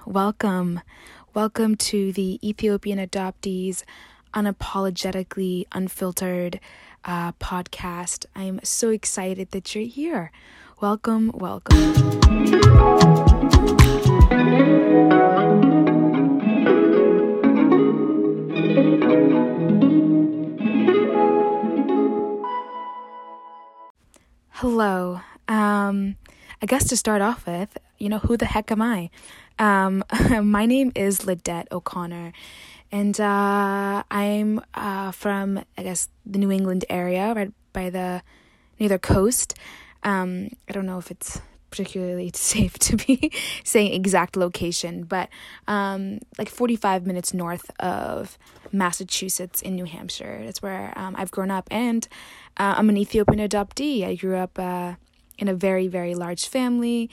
welcome. Welcome to the Ethiopian Adoptees Unapologetically Unfiltered podcast. I'm so excited that you're here. Welcome. Hello. I guess to start off with, who the heck am I? My name is Lidette O'Connor, and I'm from, the New England area, right by near the coast. I don't know if it's particularly safe to be saying exact location, but 45 minutes north of Massachusetts in New Hampshire. That's where I've grown up, and I'm an Ethiopian adoptee. I grew up in a very, very large family.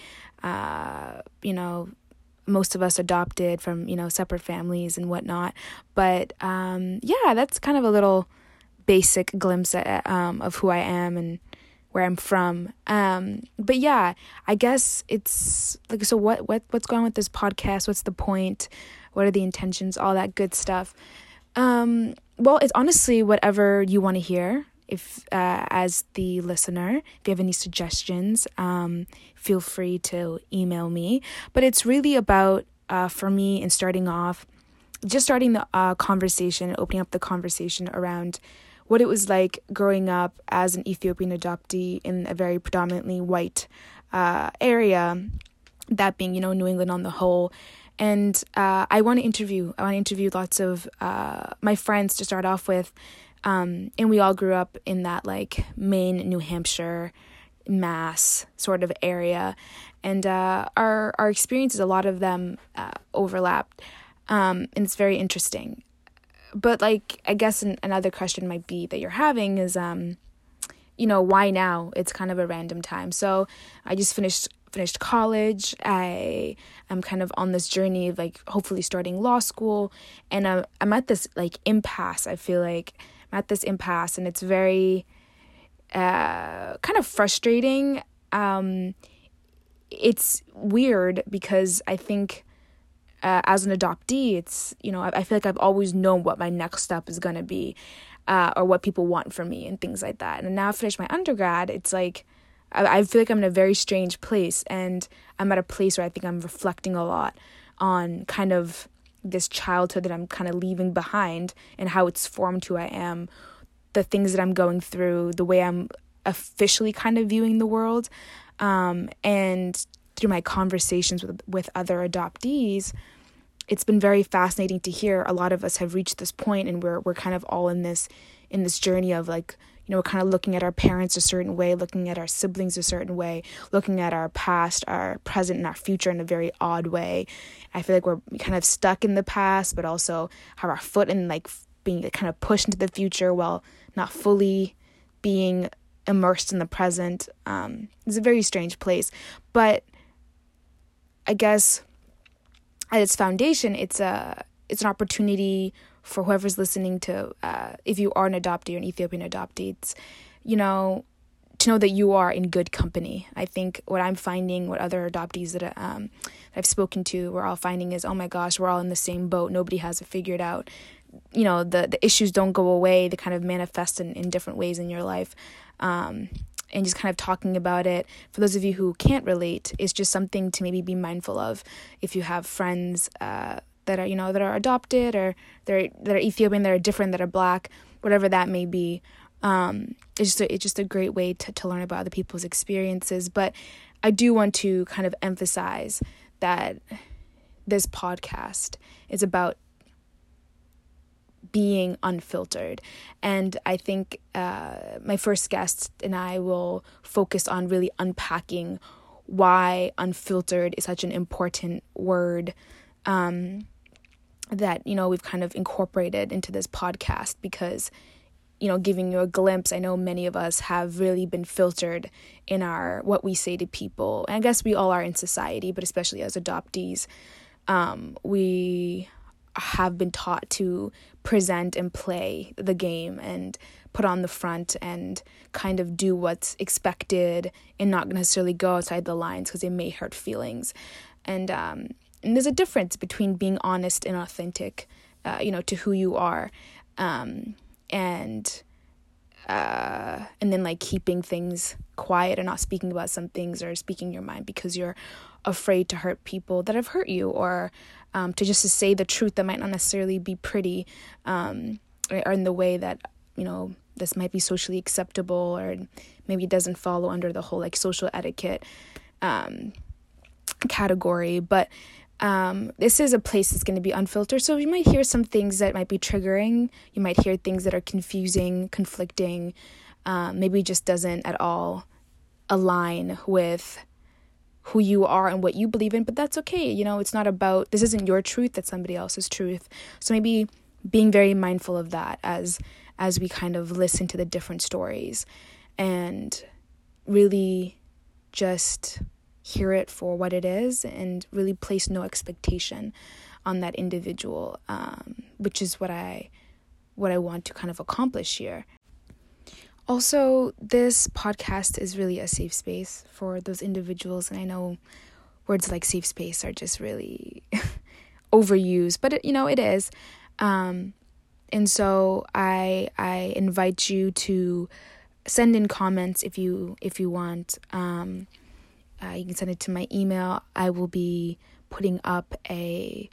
Most of us adopted from, separate families and whatnot. But, that's kind of a little basic glimpse of who I am and where I'm from. But yeah, I guess it's like, so what's going on with this podcast? What's the point? What are the intentions? All that good stuff. Well, it's honestly whatever you want to hear. If, as the listener, if you have any suggestions, feel free to email me. But it's really about, for me, in starting the conversation, opening up the conversation around what it was like growing up as an Ethiopian adoptee in a very predominantly white area, that being, New England on the whole. And I want to interview lots of my friends to start off with. And we all grew up in that Maine, New Hampshire, Mass sort of area. And our experiences, a lot of them overlapped. And it's very interesting. But I guess another question might be that you're having is, why now? It's kind of a random time. So I just finished college. I am kind of on this journey of hopefully starting law school. And I'm at this impasse. I feel like I'm at this impasse, and it's very kind of frustrating. It's weird because I think as an adoptee, it's, I feel like I've always known what my next step is going to be, or what people want from me and things like that. And now I finished my undergrad, it's I feel like I'm in a very strange place, and I'm at a place where I think I'm reflecting a lot on kind of this childhood that I'm kind of leaving behind and how it's formed who I am, the things that I'm going through, the way I'm officially kind of viewing the world. And through my conversations with other adoptees, it's been very fascinating to hear. A lot of us have reached this point, and we're kind of all in this journey of we're kind of looking at our parents a certain way, looking at our siblings a certain way, looking at our past, our present, and our future in a very odd way. I feel like we're kind of stuck in the past, but also have our foot in being kind of pushed into the future while not fully being immersed in the present. It's a very strange place. But I guess at its foundation, it's an opportunity for whoever's listening to, if you are an adoptee or an Ethiopian adoptee, it's, to know that you are in good company. I think what I'm finding, what other adoptees that I've spoken to, we're all finding is, oh my gosh, we're all in the same boat. Nobody has it figured out. The issues don't go away. They kind of manifest in different ways in your life. And just kind of talking about it, for those of you who can't relate, it's just something to maybe be mindful of if you have friends that are adopted, or that are Ethiopian, that are different, that are Black, whatever that may be. It's just a great way to learn about other people's experiences. But I do want to kind of emphasize that this podcast is about being unfiltered. And I think my first guest and I will focus on really unpacking why unfiltered is such an important word that, we've kind of incorporated into this podcast, because, giving you a glimpse, I know many of us have really been filtered in what we say to people. And I guess we all are in society, but especially as adoptees, we have been taught to present and play the game and put on the front and kind of do what's expected and not necessarily go outside the lines because it may hurt feelings. And and there's a difference between being honest and authentic, to who you are, and then like keeping things quiet or not speaking about some things or speaking your mind because you're afraid to hurt people that have hurt you, or to say the truth that might not necessarily be pretty, or in the way that, this might be socially acceptable, or maybe it doesn't follow under the whole like social etiquette category. But this is a place that's going to be unfiltered, so you might hear some things that might be triggering. You might hear things that are confusing, conflicting, maybe it just doesn't at all align with who you are and what you believe in, but that's okay. It's not about, this isn't your truth, that's somebody else's truth. So maybe being very mindful of that as we kind of listen to the different stories, and really just hear it for what it is, and really place no expectation on that individual, which is what I want to kind of accomplish here. Also, this podcast is really a safe space for those individuals, and I know words like safe space are just really overused, but it is. And so I invite you to send in comments if you want. You can send it to my email. I will be putting up a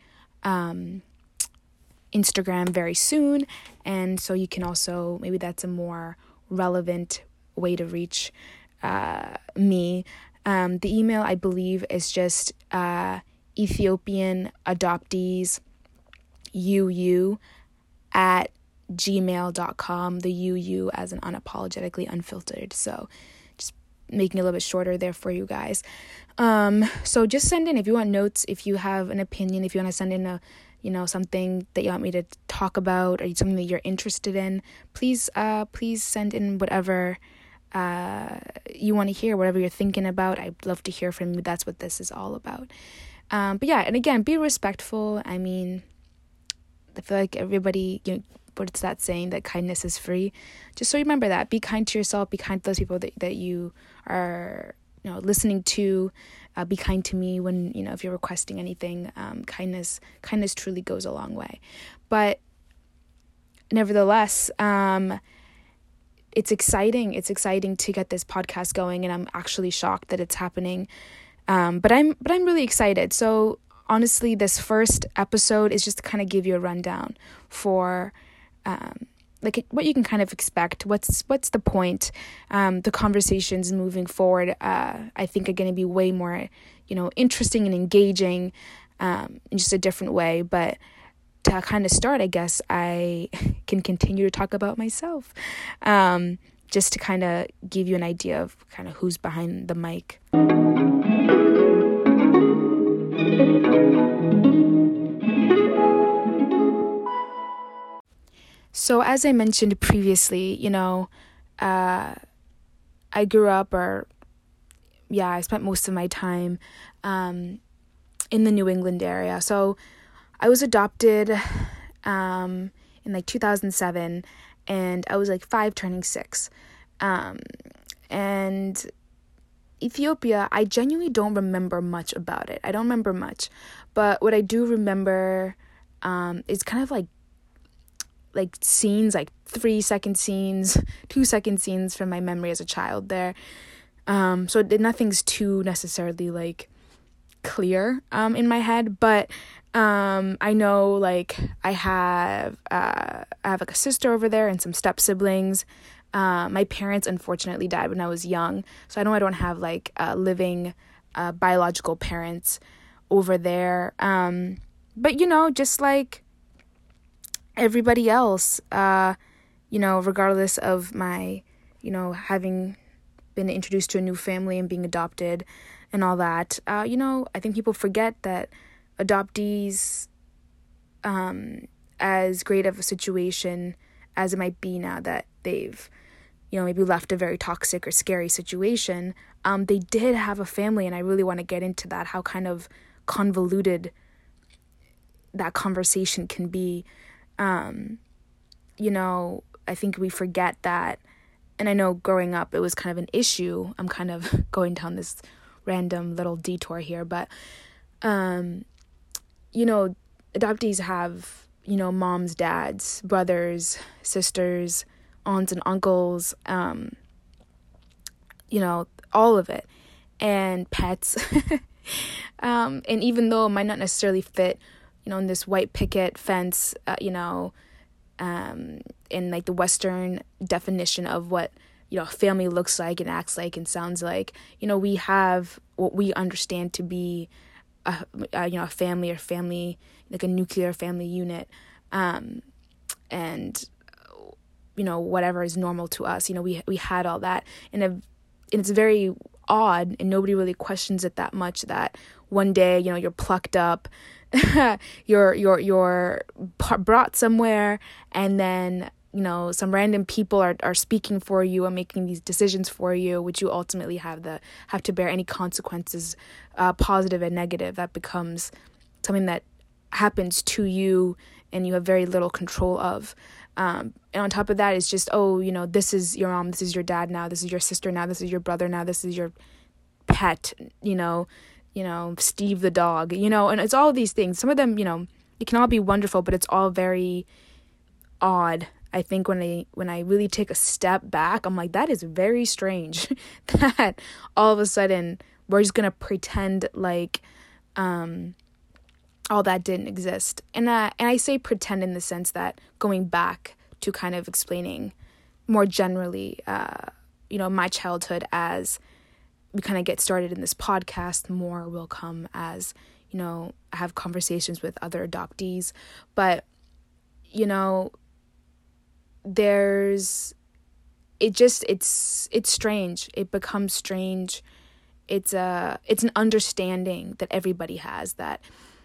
Instagram very soon, and so you can also, maybe that's a more relevant way to reach me. The email, I believe, is just Ethiopian Adoptees UU at gmail.com, the UU as an unapologetically unfiltered. So just making it a little bit shorter there for you guys. So just send in if you want notes, if you have an opinion, if you want to send in something that you want me to talk about, or something that you're interested in, please send in whatever you want to hear, whatever you're thinking about. I'd love to hear from you. That's what this is all about. But yeah, and again, be respectful. I mean, I feel like everybody, what's that saying, that kindness is free? Just so remember that. Be kind to yourself. Be kind to those people that you are, listening to. Be kind to me when, if you're requesting anything. Kindness truly goes a long way. But nevertheless, it's exciting. It's exciting to get this podcast going, and I'm actually shocked that it's happening. But I'm really excited. So honestly, this first episode is just to kind of give you a rundown for what you can kind of expect. What's the point? The conversations moving forward, I think, are going to be way more, interesting and engaging, in just a different way. But to kind of start, I guess I can continue to talk about myself, just to kind of give you an idea of kind of who's behind the mic. So as I mentioned previously, I grew up, I spent most of my time in the New England area. So I was adopted in 2007, and I was 5 turning 6. And Ethiopia, I genuinely don't remember much about it. I don't remember much. But what I do remember is kind of like scenes, 3-second scenes, 2-second scenes from my memory as a child there. So nothing's too necessarily clear in my head, but I know I have a sister over there and some step siblings. My parents unfortunately died when I was young, so I know I don't have living biological parents over there. But just everybody else, regardless of my, having been introduced to a new family and being adopted and all that, I think people forget that adoptees, as great of a situation as it might be now that they've, maybe left a very toxic or scary situation, they did have a family, and I really want to get into that, how kind of convoluted that conversation can be. I think we forget that, and I know growing up it was kind of an issue. I'm kind of going down this random little detour here, but adoptees have, moms, dads, brothers, sisters, aunts and uncles, all of it, and pets. And even though it might not necessarily fit, in this white picket fence, in like the Western definition of what, family looks like and acts like and sounds like, we have what we understand to be a family, or family, like a nuclear family unit, and whatever is normal to us. We had all that, and it's very odd, and nobody really questions it that much, that one day, you're plucked up, you're brought somewhere, and then some random people are speaking for you and making these decisions for you, which you ultimately have to bear any consequences, positive and negative. That becomes something that happens to you and you have very little control of. And on top of that, it's just, this is your mom, this is your dad now, this is your sister now, this is your brother now, this is your pet, Steve the dog, and it's all of these things. Some of them, it can all be wonderful, but it's all very odd. I think when I really take a step back, I'm like, that is very strange that all of a sudden we're just going to pretend like all that didn't exist. And I say pretend in the sense that, going back to kind of explaining more generally, my childhood, as we kind of get started in this podcast, more will come as, I have conversations with other adoptees. But, it's strange. It becomes strange. It's an understanding that everybody has, that,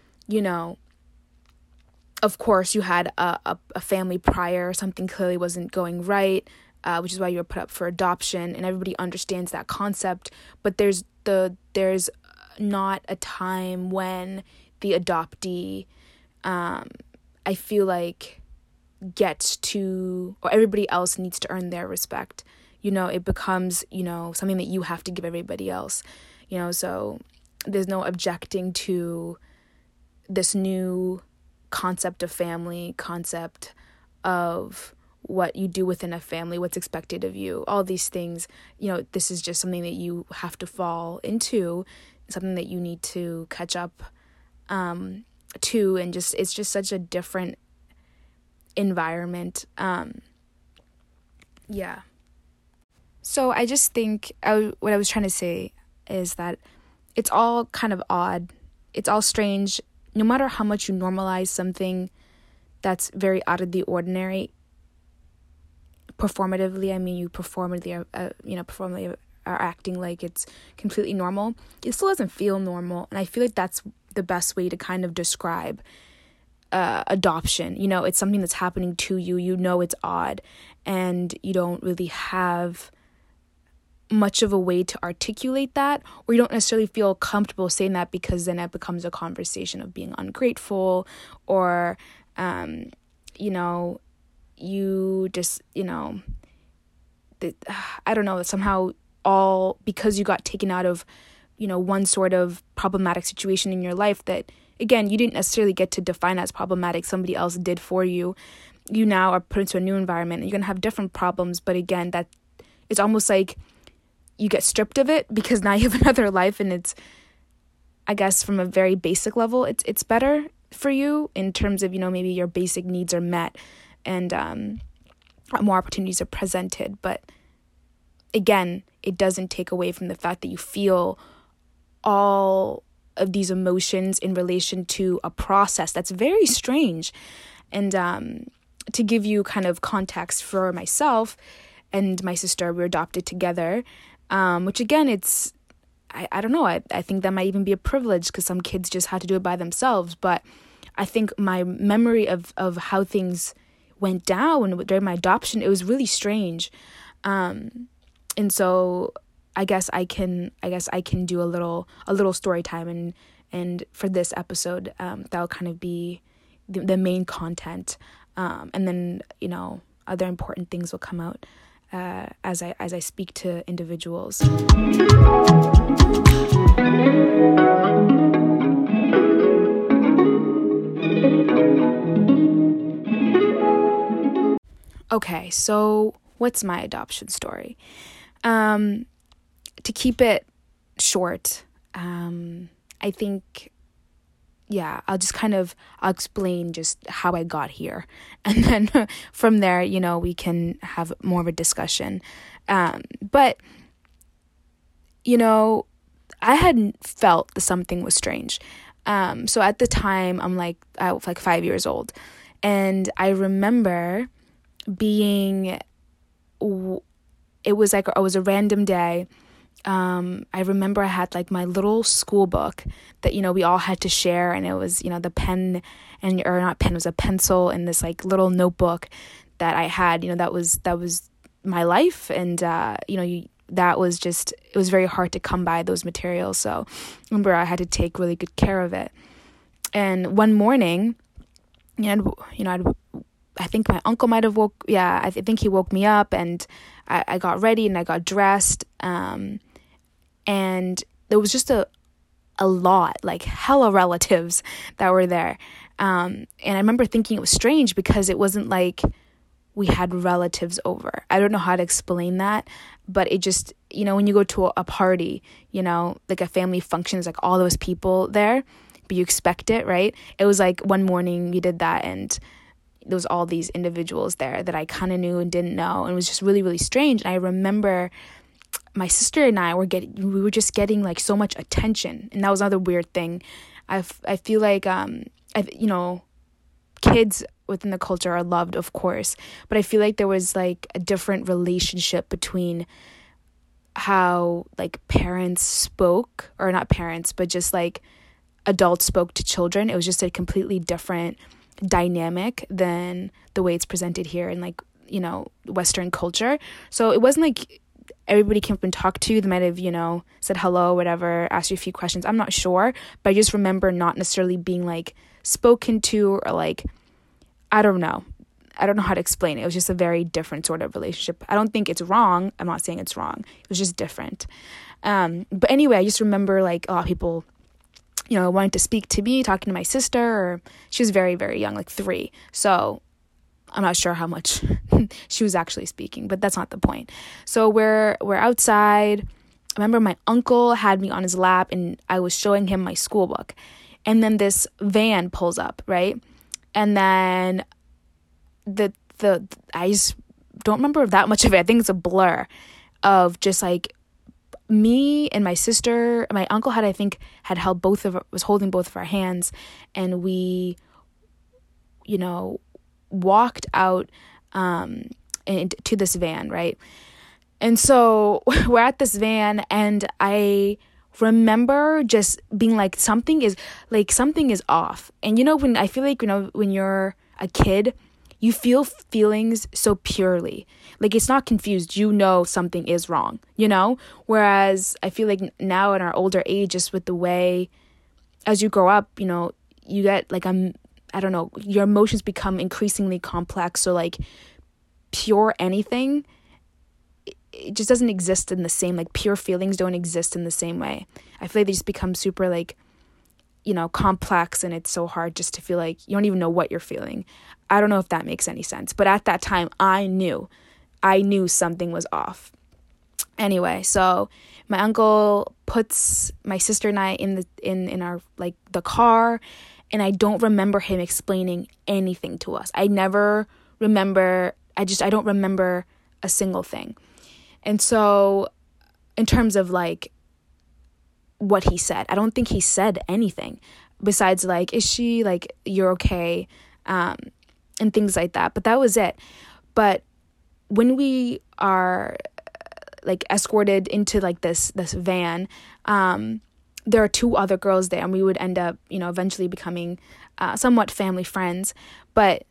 of course you had a family prior, something clearly wasn't going right, which is why you were put up for adoption, and everybody understands that concept. But there's not a time when the adoptee, I feel like, gets to, or everybody else needs to earn their respect. It becomes, something that you have to give everybody else, so there's no objecting to this new concept of family, concept of what you do within a family, what's expected of you, all these things. This is just something that you have to fall into, something that you need to catch up to, and it's just such a different environment. So I just think what I was trying to say is that it's all kind of odd. It's all strange. No matter how much you normalize something that's very out of the ordinary, performatively, you performatively are acting like it's completely normal, it still doesn't feel normal. And I feel like that's the best way to kind of describe adoption. It's something that's happening to you. It's odd, and you don't really have much of a way to articulate that, or you don't necessarily feel comfortable saying that, because then it becomes a conversation of being ungrateful, or you just, I don't know, somehow all because you got taken out of, one sort of problematic situation in your life that, again, you didn't necessarily get to define as problematic, somebody else did for you. You now are put into a new environment, and you're going to have different problems. But again, that it's almost like you get stripped of it, because now you have another life, and it's, I guess, from a very basic level, it's better for you in terms of, maybe your basic needs are met, and more opportunities are presented. But again, it doesn't take away from the fact that you feel all of these emotions in relation to a process that's very strange. And to give you kind of context, for myself and my sister, we were adopted together, which again, it's, I don't know, I think that might even be a privilege, because some kids just had to do it by themselves. But I think my memory of how things went down during my adoption, it was really strange. And so I guess I can do a little story time, and for this episode, that'll kind of be the main content, and then other important things will come out as I speak to individuals. Okay, so what's my adoption story? To keep it short, I think, yeah, I'll explain just how I got here. And then from there, we can have more of a discussion. But, I had felt that something was strange. So at the time, I was like 5 years old. And I remember it was a random day. I remember I had like my little school book that, we all had to share, and it was, the pen or not pen, it was a pencil and this like little notebook that I had, that was my life. And, it was very hard to come by those materials. So I remember I had to take really good care of it. And one morning, I think my uncle might have I think he woke me up, and I got ready and I got dressed. And there was just a lot, like hella relatives that were there. And I remember thinking it was strange because it wasn't like we had relatives over. I don't know how to explain that, but it just, when you go to a party, like a family function, there's like all those people there, but you expect it, right? It was like one morning we did that, and there was all these individuals there that I kind of knew and didn't know, and it was just really, really strange. And I remember my sister and I we were just getting like so much attention, and that was another weird thing. I feel like kids within the culture are loved, of course, but I feel like there was like a different relationship between how like parents spoke, or not parents, but just like adults spoke to children. It was just a completely different dynamic than the way it's presented here in like, Western culture. So it wasn't like everybody came up and talked to you. They might have, said hello, whatever, asked you a few questions. I'm not sure, but I just remember not necessarily being like spoken to, or like, I don't know how to explain it. It was just a very different sort of relationship. I don't think it's wrong. I'm not saying it's wrong. It was just different. But anyway, I just remember like a lot of people, wanting to speak to me, talking to my sister, or she was very, very young, like 3. So I'm not sure how much she was actually speaking, but that's not the point. So we're outside. I remember my uncle had me on his lap, and I was showing him my school book. And then this van pulls up, right? And then I just don't remember that much of it. I think it's a blur of just like me and my sister. My uncle had held was holding both of our hands, and we, walked out to this van, right? And so we're at this van, and I remember just being like, something is off. And when I feel like, when you're a kid, you feel feelings so purely, like it's not confused, something is wrong, whereas I feel like now in our older age, just with the way as you grow up, you get like, I don't know, your emotions become increasingly complex. So like pure anything, it just doesn't exist in the same, like pure feelings don't exist in the same way. I feel like they just become super like, complex, and it's so hard just to feel like you don't even know what you're feeling. I don't know if that makes any sense, but at that time I knew something was off. Anyway, so my uncle puts my sister and I in our like the car, and I don't remember him explaining anything to us. I don't remember a single thing. And so in terms of like what he said, I don't think he said anything besides like, is she like, you're okay, and things like that. But that was it. But when we are like escorted into like this van, there are 2 other girls there, and we would end up, eventually becoming somewhat family friends. But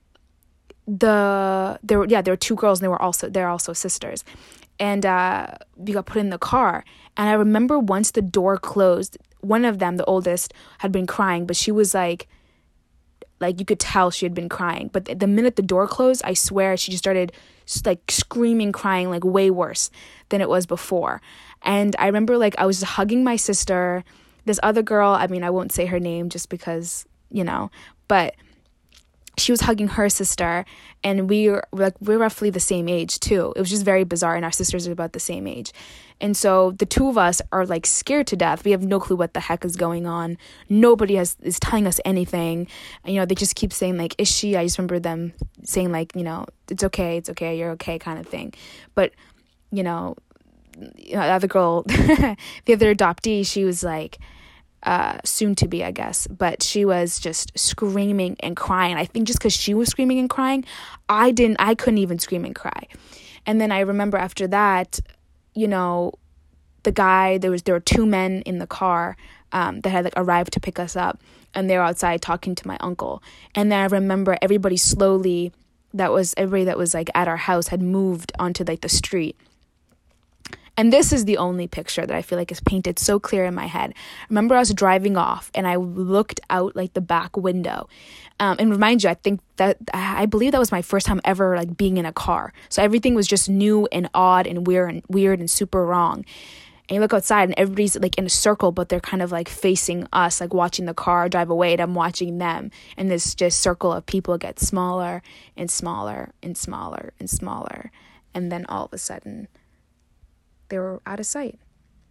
there were 2 girls, and they're also sisters. And we got put in the car. And I remember once the door closed, one of them, the oldest, had been crying, but she was like you could tell she had been crying. But the minute the door closed, I swear she just started like screaming, crying, like way worse than it was before. And I remember like I was hugging my sister. This other girl, I mean, I won't say her name just because, but she was hugging her sister, and we're roughly the same age too. It was just very bizarre, and our sisters are about the same age. And so the two of us are like scared to death. We have no clue what the heck is going on. Nobody is telling us anything. And, they just keep saying like, is she? I just remember them saying like, it's okay, you're okay kind of thing. But, the other girl, the other adoptee, she was like, soon to be, I guess, but she was just screaming and crying. I think just because she was screaming and crying, I couldn't even scream and cry. And then I remember after that, the guy, there were two men in the car that had like arrived to pick us up, and they were outside talking to my uncle. And then I remember everybody that was like at our house had moved onto like the street. And this is the only picture that I feel like is painted so clear in my head. I remember I was driving off and I looked out like the back window. And remind you, I believe that was my first time ever like being in a car. So everything was just new and odd and weird and super wrong. And you look outside and everybody's like in a circle, but they're kind of like facing us, like watching the car drive away, and I'm watching them. And this just circle of people get smaller and smaller and smaller and smaller. And then all of a sudden, they were out of sight.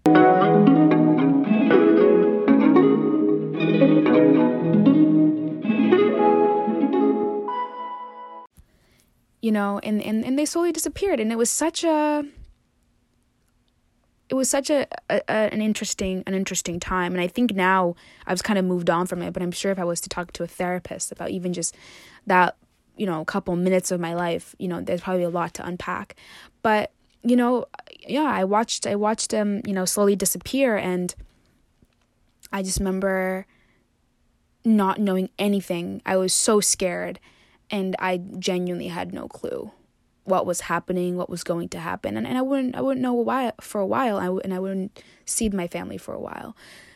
And they slowly disappeared, and it was such an interesting time. And I think now I've kind of moved on from it, but I'm sure if I was to talk to a therapist about even just that, a couple minutes of my life, there's probably a lot to unpack. But I watched them, slowly disappear, and I just remember not knowing anything. I was so scared, and I genuinely had no clue what was happening, what was going to happen, and I wouldn't know why for a while. I wouldn't see my family for a while.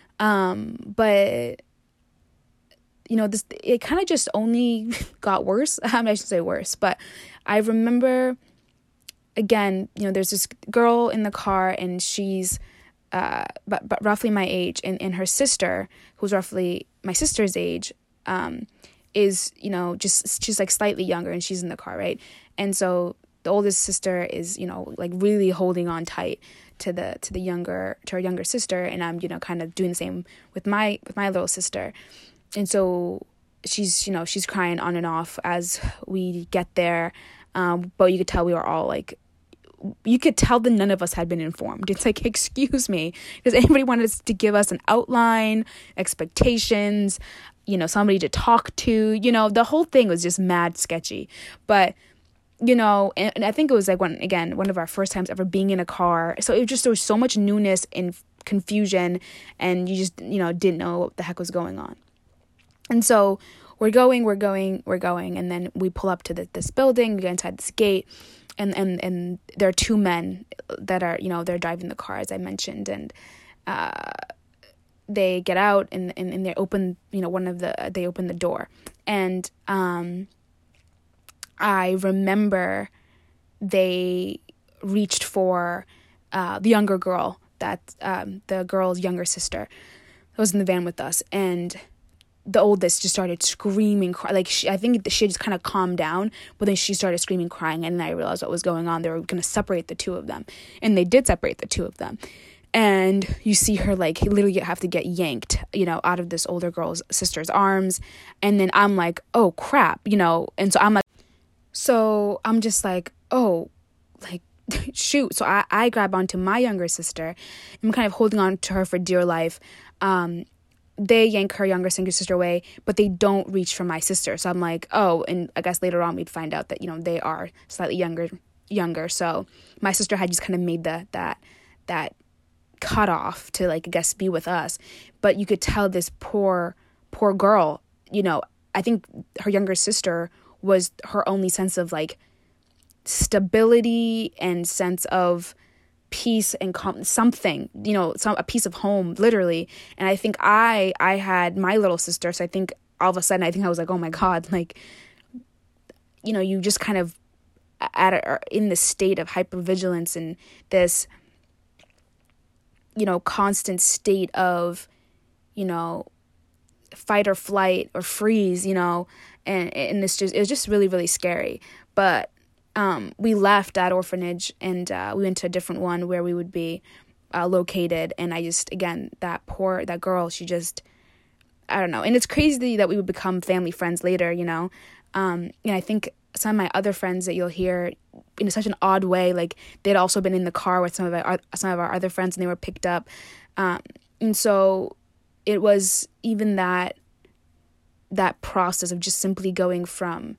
But it kind of just only got worse. I shouldn't say worse, but I remember. Again, there's this girl in the car, and she's but roughly my age, and her sister, who's roughly my sister's age, is she's like slightly younger, and she's in the car, right? And so the oldest sister is like really holding on tight to her younger sister, and I'm kind of doing the same with my little sister. And so she's crying on and off as we get there. But you could tell we were all like, you could tell that none of us had been informed. It's like, excuse me, does anybody want us to give us an outline, expectations, somebody to talk to? The whole thing was just mad sketchy. But, and I think it was like one of our first times ever being in a car. So there was so much newness and confusion, and you just, didn't know what the heck was going on. And so we're going, and then we pull up to this building, we get inside this gate, and there are two men that are, they're driving the car, as I mentioned, and they get out, and they open, they open the door, and I remember they reached for the younger girl, the girl's younger sister that was in the van with us, and the oldest just started screaming, I think she just kind of calmed down, but then she started screaming, crying, and then I realized what was going on. They were going to separate the two of them, and they did separate the two of them. And you see her like literally have to get yanked, out of this older girl's sister's arms, and then I'm like, oh crap, and so I'm just like, oh, like shoot. So I grab onto my younger sister. I'm kind of holding on to her for dear life. They yank her younger sister away, but they don't reach for my sister. So I'm like, oh, and I guess later on we'd find out that, they are slightly younger. So my sister had just kind of made that cut off to, like, I guess, be with us. But you could tell this poor girl, I think her younger sister was her only sense of, like, stability and sense of peace and something, a piece of home, literally. And I think I had my little sister, so I think all of a sudden I was like, oh my God, like, you just kind of in this state of hypervigilance and this, constant state of, fight or flight or freeze, and it was just really, really scary. But we left that orphanage and we went to a different one where we would be located. And I just, again, that girl, she just, I don't know. And it's crazy that we would become family friends later, and I think some of my other friends that you'll hear in such an odd way, like they'd also been in the car with some of our other friends and they were picked up. And so it was even that process of just simply going from,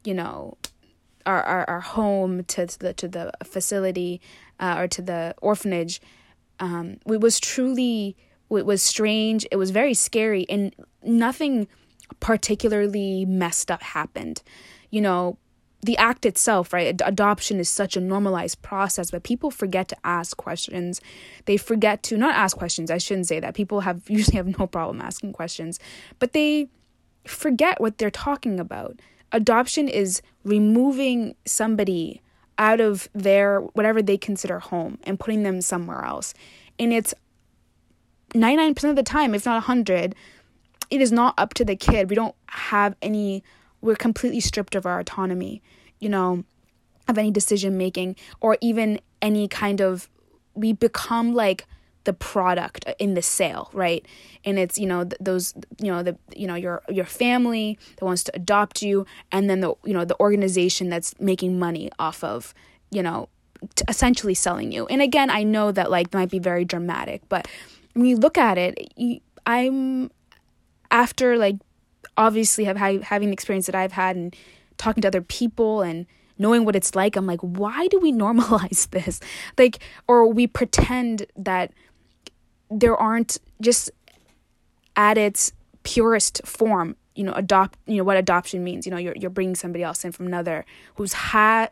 our home to the facility or to the orphanage. It was strange. It was very scary, and nothing particularly messed up happened. The act itself, right? Adoption is such a normalized process, but people forget to ask questions. They forget to not ask questions. I shouldn't say that. People usually have no problem asking questions, but they forget what they're talking about. Adoption is removing somebody out of their whatever they consider home and putting them somewhere else. And it's 99% of the time, if not 100, it is not up to the kid. We're completely stripped of our autonomy, of any decision making or even any kind of, we become like the product in the sale, right? And it's, your family that wants to adopt you, and then the organization that's making money off of, essentially selling you. And again, I know that like might be very dramatic, but when you look at it, I'm after like obviously having the experience that I've had and talking to other people and knowing what it's like, I'm like, why do we normalize this? Like, or we pretend that there aren't, just at its purest form, what adoption means. You're bringing somebody else in from another who's had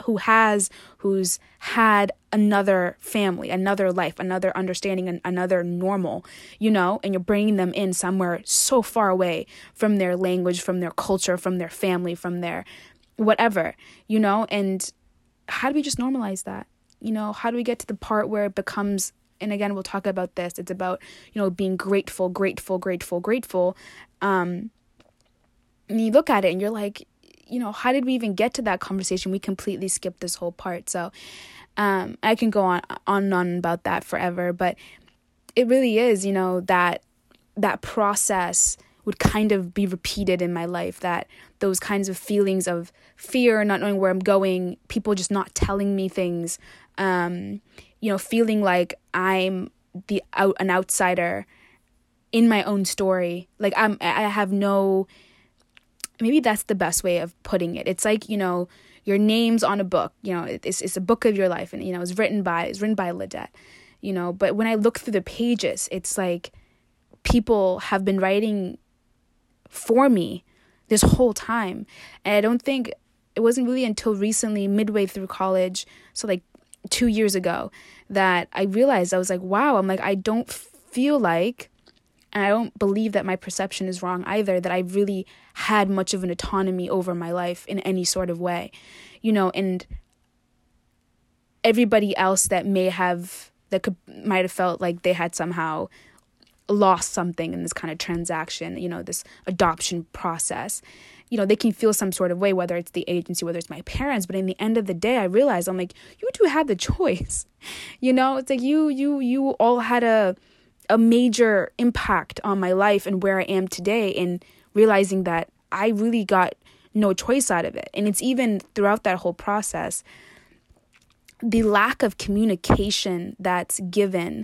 another family, another life, another understanding, another normal, and you're bringing them in somewhere so far away from their language, from their culture, from their family, from their whatever, and how do we just normalize that? How do we get to the part where it becomes, and again, we'll talk about this, it's about, being grateful. And you look at it and you're like, how did we even get to that conversation? We completely skipped this whole part. So I can go on and on about that forever, but it really is, that process would kind of be repeated in my life, that those kinds of feelings of fear, not knowing where I'm going, people just not telling me things, feeling like I'm an outsider in my own story. Like I have no, maybe that's the best way of putting it. It's like, your name's on a book, it's a book of your life, and, it's written by Ledette, but when I look through the pages, it's like people have been writing for me this whole time. And I don't think it wasn't really until recently, midway through college, so like 2 years ago, that I realized, I was like, wow, I'm like, I don't feel like, and I don't believe that my perception is wrong either, that I really had much of an autonomy over my life in any sort of way, and everybody else that might have felt like they had somehow lost something in this kind of transaction, this adoption process, they can feel some sort of way, whether it's the agency, whether it's my parents. But in the end of the day, I realized, I'm like, you two had the choice, it's like you all had a major impact on my life and where I am today, and realizing that I really got no choice out of it. And it's even throughout that whole process, the lack of communication that's given,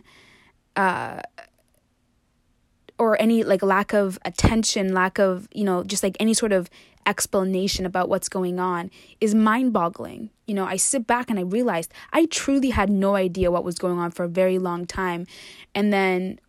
or any like lack of attention, lack of, just like any sort of explanation about what's going on is mind-boggling. I sit back and I realized I truly had no idea what was going on for a very long time. And then,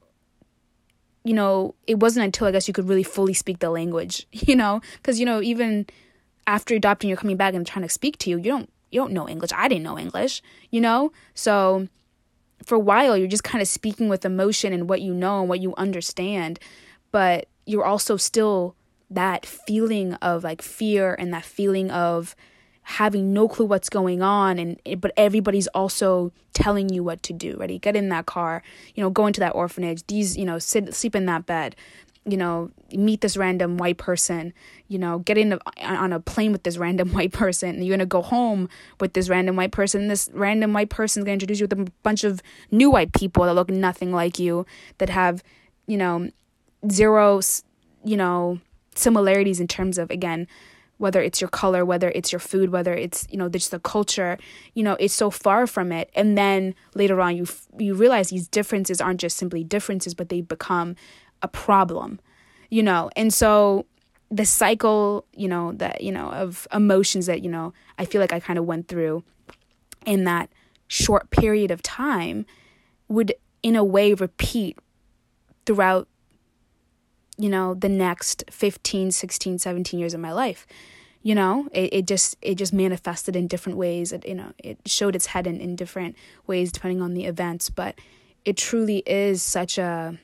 it wasn't until I guess you could really fully speak the language, because, even after adopting, you're coming back and trying to speak to you, you don't know English. I didn't know English, so for a while, you're just kind of speaking with emotion and what you know and what you understand, but you're also still that feeling of like fear and that feeling of having no clue what's going on, but everybody's also telling you what to do. Ready? Get in that car, go into that orphanage. These, sleep in that bed. meet this random white person, get on a plane with this random white person, and you're going to go home with this random white person. And this random white person is going to introduce you with a bunch of new white people that look nothing like you, that have, zero, similarities in terms of, again, whether it's your color, whether it's your food, whether it's, just the culture, it's so far from it. And then later on, you realize these differences aren't just simply differences, but they become a problem, and so the cycle, of emotions that, I feel like I kind of went through in that short period of time would in a way repeat throughout, the next 15, 16, 17 years of my life. It just manifested in different ways. It showed its head in different ways depending on the events, but it truly is such a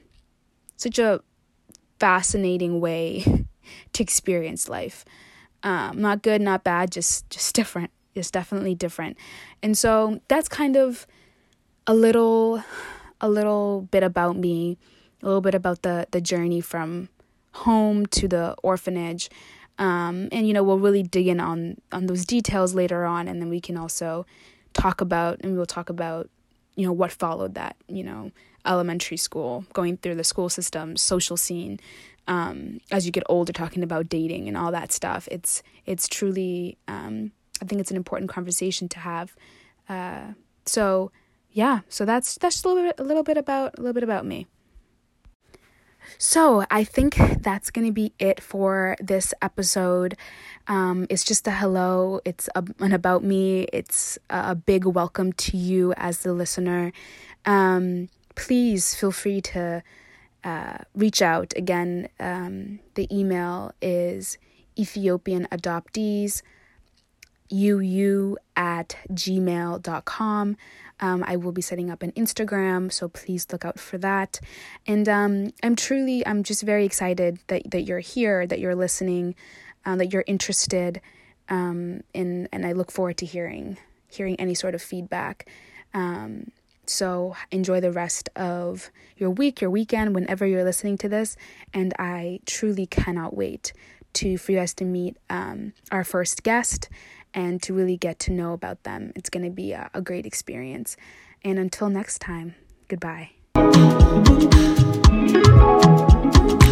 fascinating way to experience life. Not good, not bad, just different. It's definitely different. And so that's kind of a little bit about me, a little bit about the journey from home to the orphanage. And we'll really dig in on those details later on, and then we can also talk about what followed that, elementary school, going through the school system, social scene, as you get older, talking about dating and all that stuff. It's truly, I think it's an important conversation to have. So that's just a little bit about me. So I think that's going to be it for this episode. It's just a hello. It's an about me. It's a big welcome to you as the listener. Please feel free to reach out. Again, the email is ethiopianadoptees@gmail.com. I will be setting up an Instagram, so please look out for that. And I'm just very excited that you're here, that you're listening, that you're interested, and I look forward to hearing any sort of feedback. So enjoy the rest of your week, your weekend, whenever you're listening to this, and I truly cannot wait for you guys to meet our first guest and to really get to know about them. It's going to be a great experience. And until next time, goodbye.